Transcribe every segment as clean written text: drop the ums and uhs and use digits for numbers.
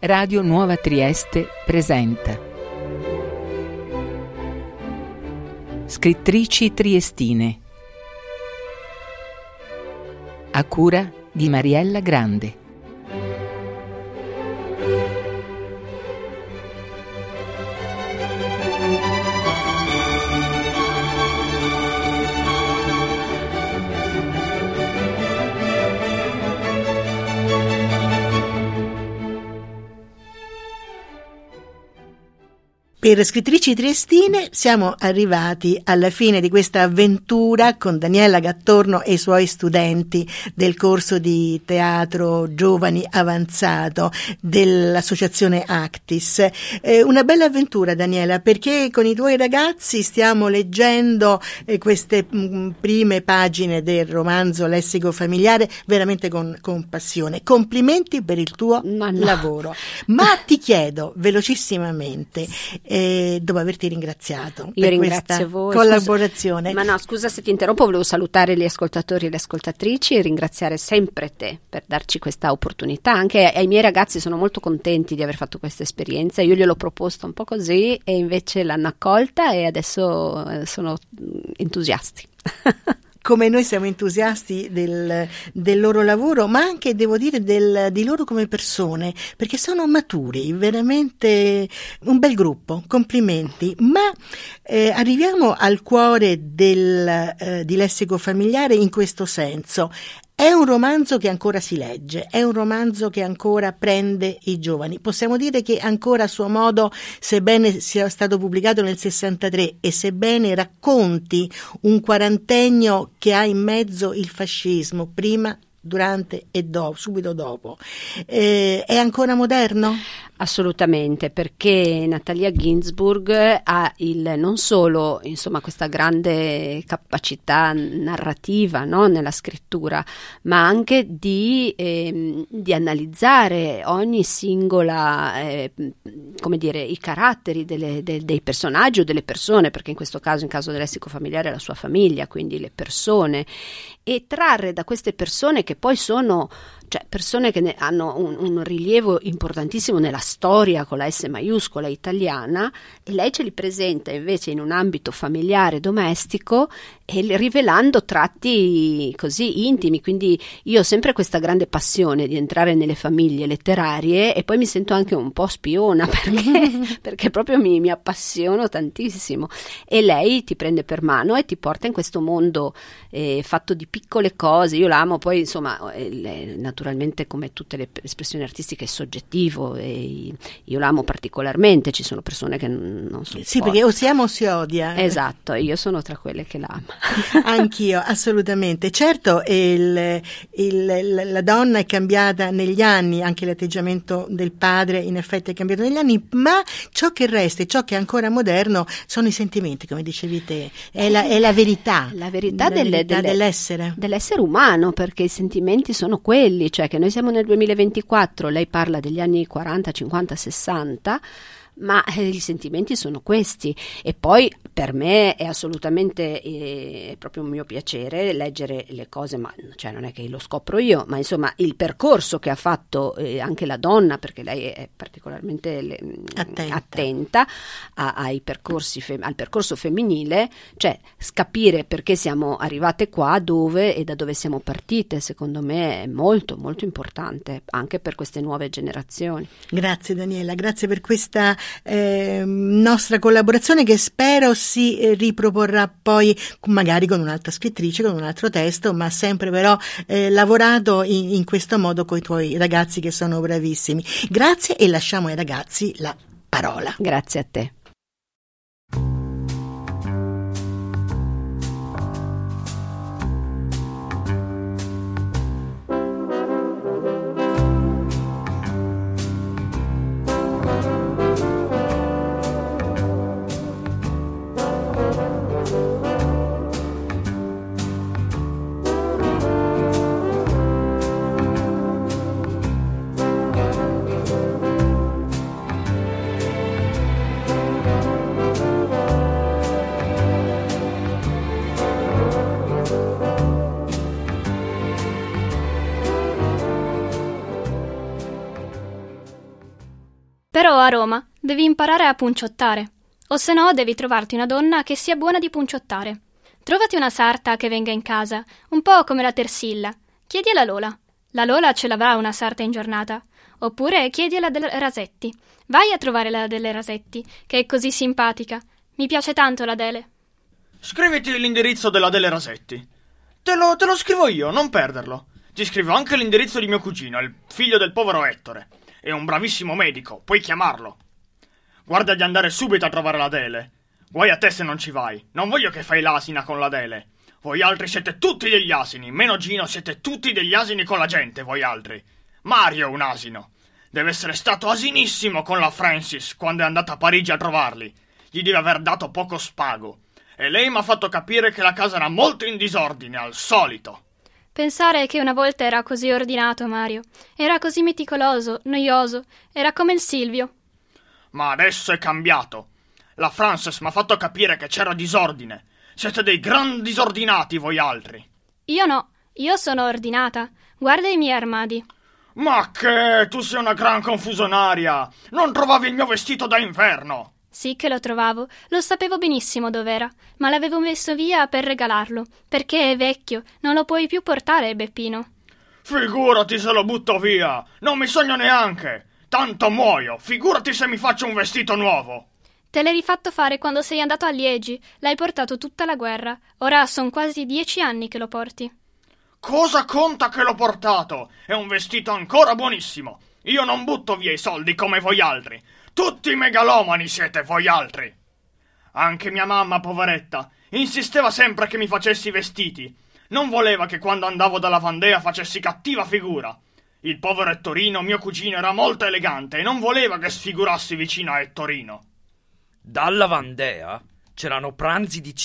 Radio Nuova Trieste presenta Scrittrici triestine, a cura di Mariella Grande. Per Scrittrici Triestine siamo arrivati alla fine di questa avventura con Daniela Gattorno e i suoi studenti del corso di teatro Giovani Avanzato dell'associazione Actis. Una bella avventura, Daniela, perché con i tuoi ragazzi stiamo leggendo queste prime pagine del romanzo Lessico familiare veramente con passione. Complimenti per il tuo lavoro. Ma ti chiedo velocissimamente, dopo averti ringraziato per questa voi. Collaborazione. Scusa se ti interrompo, volevo salutare gli ascoltatori e le ascoltatrici e ringraziare sempre te per darci questa opportunità. Anche ai miei ragazzi sono molto contenti di aver fatto questa esperienza. Io gliel'ho proposta un po' così e invece l'hanno accolta e adesso sono entusiasti. Come noi siamo entusiasti del loro lavoro, ma anche, devo dire, di loro come persone, perché sono maturi, veramente un bel gruppo, complimenti. Ma arriviamo al cuore di Lessico familiare in questo senso. È un romanzo che ancora si legge, è un romanzo che ancora prende i giovani. Possiamo dire che ancora a suo modo, sebbene sia stato pubblicato nel 63 e sebbene racconti un quarantennio che ha in mezzo il fascismo, prima, durante e dopo, subito dopo, è ancora moderno? Assolutamente, perché Natalia Ginzburg ha non solo questa grande capacità narrativa, no, nella scrittura, ma anche di analizzare ogni singola, i caratteri dei personaggi o delle persone, perché in questo caso, in caso del Lessico familiare, è la sua famiglia, quindi le persone, e trarre da queste persone che poi sono persone che hanno un rilievo importantissimo nella storia con la S maiuscola italiana, e lei ce li presenta invece in un ambito familiare, domestico, e rivelando tratti così intimi. Quindi io ho sempre questa grande passione di entrare nelle famiglie letterarie e poi mi sento anche un po' spiona perché proprio mi appassiono tantissimo, e lei ti prende per mano e ti porta in questo mondo fatto di piccole cose. Io l'amo, poi naturalmente, come tutte le espressioni artistiche, è soggettivo, e io l'amo particolarmente. Ci sono persone che non so. Sì, perché o si ama o si odia. Esatto, io sono tra quelle che l'ama. Anch'io, assolutamente. Certo, la donna è cambiata negli anni, anche l'atteggiamento del padre in effetti è cambiato negli anni, ma ciò che resta e ciò che è ancora moderno sono i sentimenti, come dicevi te, è la verità. La verità dell'essere umano, perché i sentimenti sono quelli, cioè che noi siamo nel 2024, lei parla degli anni 40, 50, 60, ma i sentimenti sono questi. E poi per me è assolutamente proprio un mio piacere leggere le cose, ma non è che lo scopro io, ma insomma il percorso che ha fatto anche la donna, perché lei è particolarmente attenta al percorso femminile, cioè capire perché siamo arrivate qua, dove e da dove siamo partite, secondo me è molto molto importante anche per queste nuove generazioni. Grazie Daniela, grazie per questa nostra collaborazione, che spero si riproporrà poi magari con un'altra scrittrice, con un altro testo, ma sempre però lavorato in questo modo con i tuoi ragazzi, che sono bravissimi. Grazie, e lasciamo ai ragazzi la parola. Grazie a te. Però a Roma devi imparare a punciottare, o se no devi trovarti una donna che sia buona di punciottare. Trovati una sarta che venga in casa, un po' come la Tersilla. Chiedi alla Lola. La Lola ce l'avrà una sarta in giornata. Oppure chiedi alla delle Rasetti. Vai a trovare la delle Rasetti, che è così simpatica. Mi piace tanto la Dele. Scriviti l'indirizzo della delle Rasetti. Te lo scrivo io, non perderlo. Ti scrivo anche l'indirizzo di mio cugino, il figlio del povero Ettore. È un bravissimo medico, puoi chiamarlo. Guarda di andare subito a trovare la Dele. Guai a te se non ci vai. Non voglio che fai l'asina con la Dele. Voi altri siete tutti degli asini, meno Gino siete tutti degli asini con la gente, voi altri. Mario è un asino. Deve essere stato asinissimo con la Francis quando è andata a Parigi a trovarli. Gli deve aver dato poco spago. E lei mi ha fatto capire che la casa era molto in disordine, al solito. Pensare che una volta era così ordinato, Mario. Era così meticoloso, noioso. Era come il Silvio. Ma adesso è cambiato. La Frances mi ha fatto capire che c'era disordine. Siete dei gran disordinati voi altri. Io no, io sono ordinata. Guarda i miei armadi. Ma che? Tu sei una gran confusionaria. Non trovavi il mio vestito da inverno? Sì che lo trovavo, lo sapevo benissimo dov'era, ma l'avevo messo via per regalarlo, perché è vecchio, non lo puoi più portare, Beppino. Figurati se lo butto via, non mi sogno neanche. Tanto muoio, figurati se mi faccio un vestito nuovo. Te l'hai rifatto fare quando sei andato a Liegi, l'hai portato tutta la guerra, ora son quasi 10 anni che lo porti. Cosa conta che l'ho portato? È un vestito ancora buonissimo. Io non butto via i soldi come voi altri. Tutti megalomani siete voi altri. Anche mia mamma, poveretta, insisteva sempre che mi facessi i vestiti. Non voleva che quando andavo dalla Vandea facessi cattiva figura. Il povero Ettorino, mio cugino, era molto elegante e non voleva che sfigurassi vicino a Ettorino. Dalla Vandea c'erano pranzi di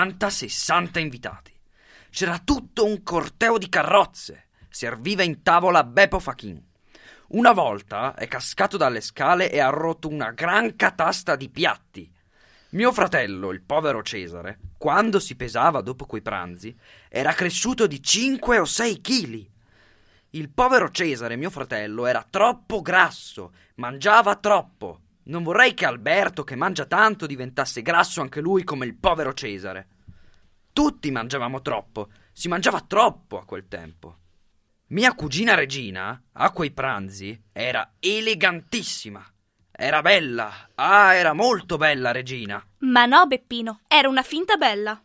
50-60 invitati. C'era tutto un corteo di carrozze. Serviva in tavola Beppo Fachin. Una volta è cascato dalle scale e ha rotto una gran catasta di piatti. Mio fratello, il povero Cesare, quando si pesava dopo quei pranzi, era cresciuto di 5 o 6 chili. Il povero Cesare, mio fratello, era troppo grasso, mangiava troppo. Non vorrei che Alberto, che mangia tanto, diventasse grasso anche lui come il povero Cesare. Tutti mangiavamo troppo, si mangiava troppo a quel tempo. Mia cugina Regina, a quei pranzi, era elegantissima. Era bella. Era molto bella, Regina. Ma no, Beppino, era una finta bella.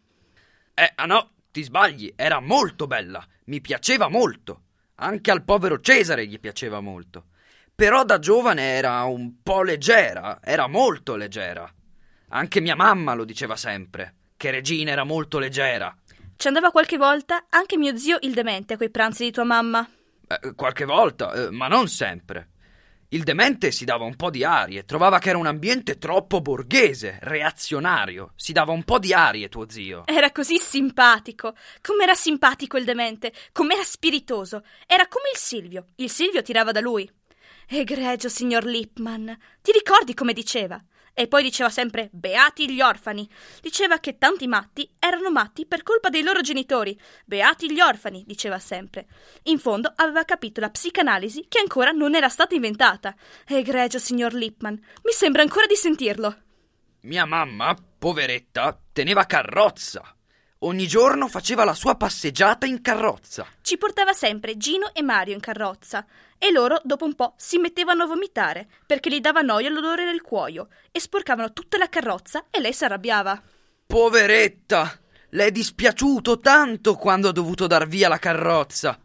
No, ti sbagli, era molto bella. Mi piaceva molto. Anche al povero Cesare gli piaceva molto. Però da giovane era un po' leggera, era molto leggera. Anche mia mamma lo diceva sempre, che Regina era molto leggera. Ci andava qualche volta anche mio zio il demente a quei pranzi di tua mamma. Qualche volta, ma non sempre. Il demente si dava un po' di arie, trovava che era un ambiente troppo borghese, reazionario. Si dava un po' di arie, tuo zio. Era così simpatico. Com'era simpatico il demente, com'era spiritoso. Era come il Silvio. Il Silvio tirava da lui. Egregio signor Lippmann, ti ricordi come diceva? E poi diceva sempre beati gli orfani. Diceva che tanti matti erano matti per colpa dei loro genitori. Beati gli orfani, diceva sempre. In fondo aveva capito la psicanalisi che ancora non era stata inventata. Egregio signor Lippmann, mi sembra ancora di sentirlo. Mia mamma, poveretta, teneva carrozza. Ogni giorno faceva la sua passeggiata in carrozza. Ci portava sempre Gino e Mario in carrozza e loro dopo un po' si mettevano a vomitare perché gli dava noia l'odore del cuoio e sporcavano tutta la carrozza e lei si arrabbiava. Poveretta, le è dispiaciuto tanto quando ha dovuto dar via la carrozza.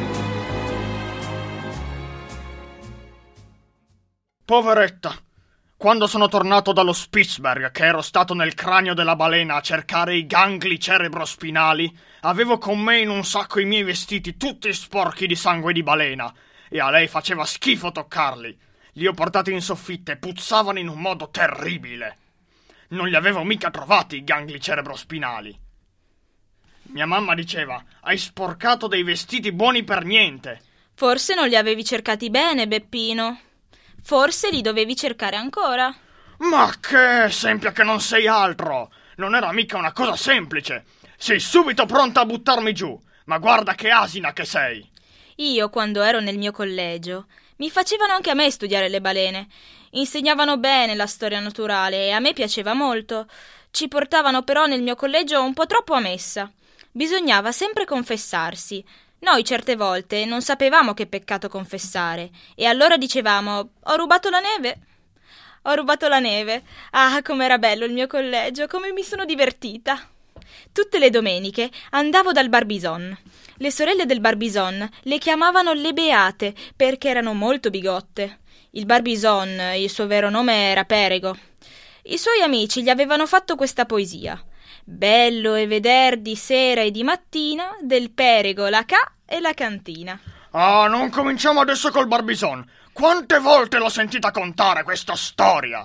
Poveretta, Quando sono tornato dallo Spitzberg, che ero stato nel cranio della balena a cercare i gangli cerebrospinali, avevo con me in un sacco i miei vestiti tutti sporchi di sangue di balena, e a lei faceva schifo toccarli. Li ho portati in soffitta e puzzavano in un modo terribile. Non li avevo mica trovati i gangli cerebrospinali. Mia mamma diceva: hai sporcato dei vestiti buoni per niente. Forse non li avevi cercati bene, Beppino. Forse li dovevi cercare ancora. Ma che sempia che non sei altro! Non era mica una cosa semplice. Sei subito pronta a buttarmi giù. Ma guarda che asina che sei. Io, quando ero nel mio collegio, mi facevano anche a me studiare le balene. Insegnavano bene la storia naturale e a me piaceva molto. Ci portavano però nel mio collegio un po' troppo a messa. Bisognava sempre confessarsi. Noi certe volte non sapevamo che peccato confessare e allora dicevamo: ho rubato la neve. Ho rubato la neve. Ah, com'era bello il mio collegio, come mi sono divertita. Tutte le domeniche andavo dal Barbizon. Le sorelle del Barbizon le chiamavano le Beate perché erano molto bigotte. Il Barbizon, il suo vero nome era Perego. I suoi amici gli avevano fatto questa poesia: bello e veder di sera e di mattina del Perego la ca e la cantina. Ah, non cominciamo adesso col Barbizon. Quante volte l'ho sentita contare questa storia?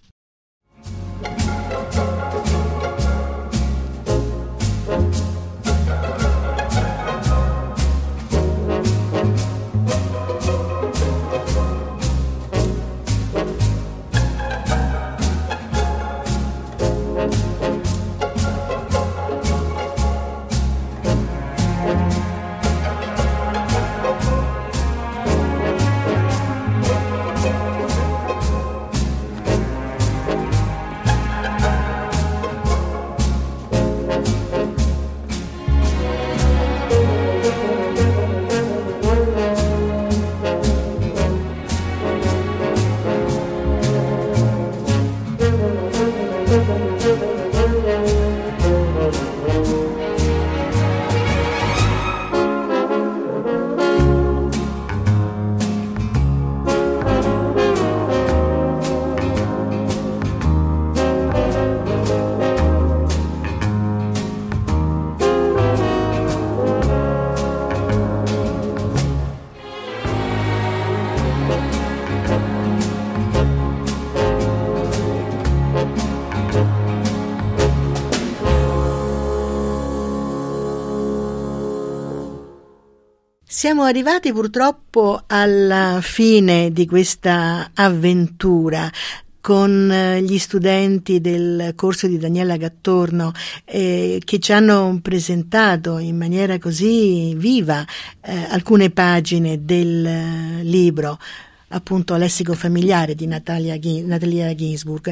Siamo arrivati purtroppo alla fine di questa avventura con gli studenti del corso di Daniela Gattorno che ci hanno presentato in maniera così viva alcune pagine del libro, appunto Lessico familiare di Natalia Ginzburg,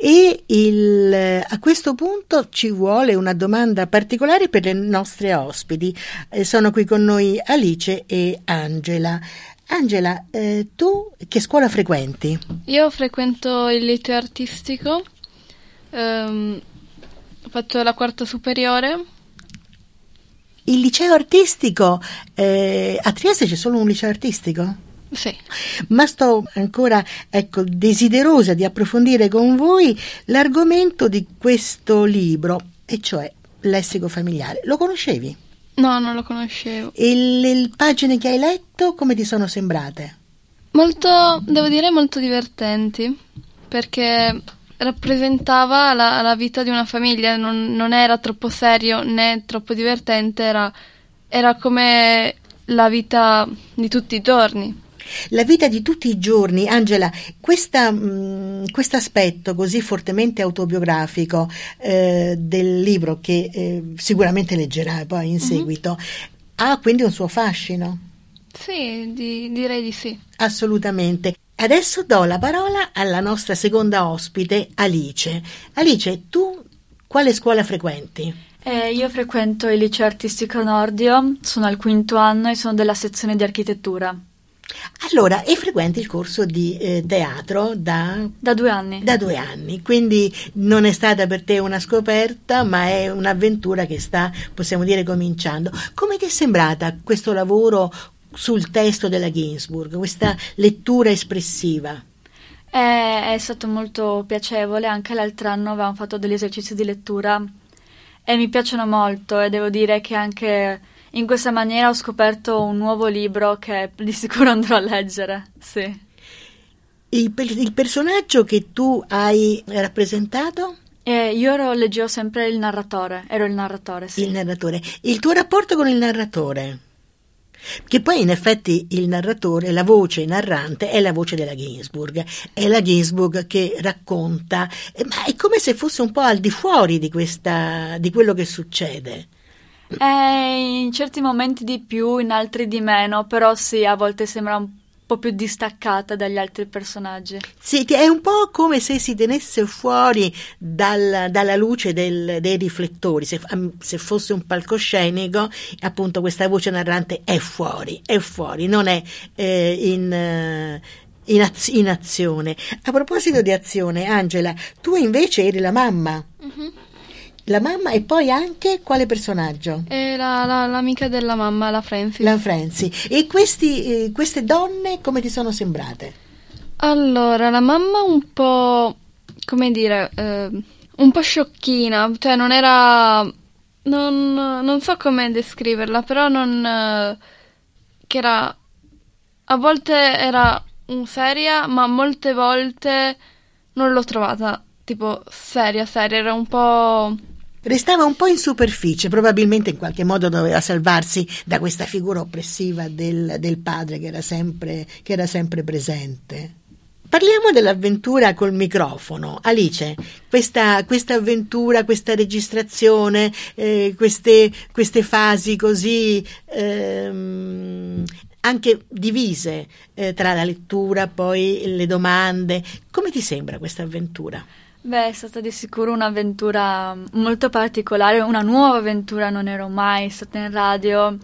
e a questo punto ci vuole una domanda particolare per le nostre ospiti. Sono qui con noi Alice e Angela. Angela, tu che scuola frequenti? Io frequento il liceo artistico, ho fatto la quarta superiore. Il liceo artistico, a Trieste c'è solo un liceo artistico? Sì. Ma sto ancora, desiderosa di approfondire con voi l'argomento di questo libro, e cioè Lessico familiare. Lo conoscevi? No, non lo conoscevo. E le pagine che hai letto come ti sono sembrate? Devo dire molto divertenti, perché rappresentava la vita di una famiglia, non era troppo serio né troppo divertente, era come la vita di tutti i giorni. La vita di tutti i giorni, Angela, questo aspetto così fortemente autobiografico del libro, che sicuramente leggerai poi in seguito, ha quindi un suo fascino? Sì, direi di sì. Assolutamente. Adesso do la parola alla nostra seconda ospite, Alice. Alice, tu quale scuola frequenti? Io frequento il liceo artistico Nordio, sono al 5º anno e sono della sezione di architettura. Allora, e frequenti il corso di teatro da 2 anni. Da 2 anni, quindi non è stata per te una scoperta, ma è un'avventura che sta, possiamo dire, cominciando. Come ti è sembrata questo lavoro sul testo della Ginzburg, questa lettura espressiva? È stato molto piacevole, anche l'altro anno avevamo fatto degli esercizi di lettura e mi piacciono molto, e devo dire che anche in questa maniera ho scoperto un nuovo libro che di sicuro andrò a leggere, sì. Il personaggio che tu hai rappresentato? Io leggevo sempre il narratore, ero il narratore, sì. Il narratore. Il tuo rapporto con il narratore? Che poi in effetti il narratore, la voce narrante, è la voce della Ginsburg, è la Ginsburg che racconta, ma è come se fosse un po' al di fuori di quello che succede. In certi momenti di più, in altri di meno, però sì, a volte sembra un po' più distaccata dagli altri personaggi. Sì, è un po' come se si tenesse fuori dalla luce dei riflettori, se fosse un palcoscenico, appunto questa voce narrante è fuori, non è in azione. A proposito di azione, Angela, tu invece eri la mamma. Mm-hmm. La mamma, e poi anche quale personaggio? L'amica della mamma, la Francis. La Francis. E queste donne come ti sono sembrate? Allora, la mamma un po', come dire, un po' sciocchina, cioè non era, non so come descriverla, però che era, a volte era seria, ma molte volte non l'ho trovata tipo seria, era un po'... Restava un po' in superficie, probabilmente in qualche modo doveva salvarsi da questa figura oppressiva del padre che era sempre presente. Parliamo dell'avventura col microfono. Alice, questa avventura, questa registrazione, queste fasi così anche divise tra la lettura, poi le domande, come ti sembra questa avventura? Beh, è stata di sicuro un'avventura molto particolare, una nuova avventura, non ero mai stata in radio,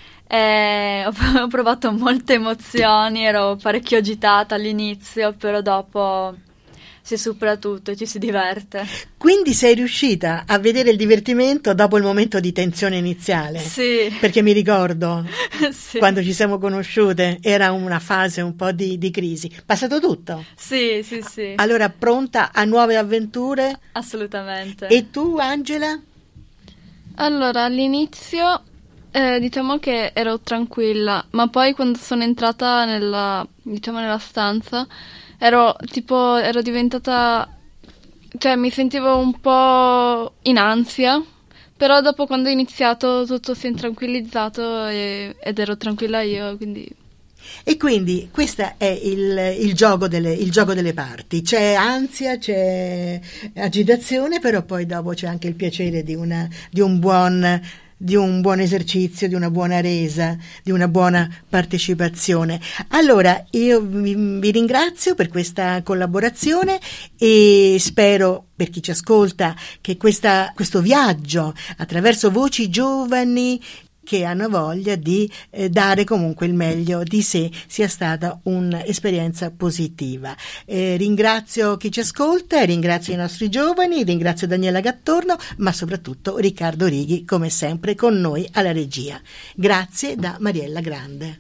ho provato molte emozioni, ero parecchio agitata all'inizio, però dopo si supera tutto e ci si diverte. Quindi sei riuscita a vedere il divertimento dopo il momento di tensione iniziale? Sì. Perché mi ricordo, sì, quando ci siamo conosciute, era una fase un po' di crisi. Passato tutto? Sì. Allora, pronta a nuove avventure? Assolutamente. E tu, Angela? Allora, all'inizio diciamo che ero tranquilla, ma poi quando sono entrata nella stanza ero diventata, cioè mi sentivo un po' in ansia, però dopo quando ho iniziato tutto si è tranquillizzato ed ero tranquilla io, quindi... E quindi questo è il gioco delle parti, c'è ansia, c'è agitazione, però poi dopo c'è anche il piacere di un buon esercizio, di una buona resa, di una buona partecipazione. Allora, io vi ringrazio per questa collaborazione e spero, per chi ci ascolta, che questo viaggio attraverso voci giovani che hanno voglia di dare comunque il meglio di sé sia stata un'esperienza positiva. Ringrazio chi ci ascolta, ringrazio i nostri giovani, ringrazio Daniela Gattorno, ma soprattutto Riccardo Righi, come sempre con noi alla regia. Grazie da Mariella Grande.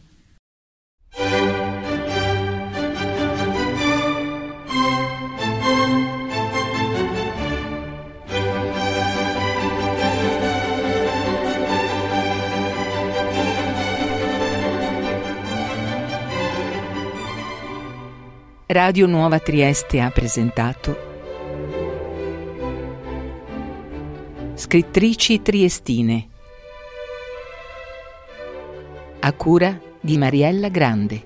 Radio Nuova Trieste ha presentato Scrittrici triestine, a cura di Mariella Grande.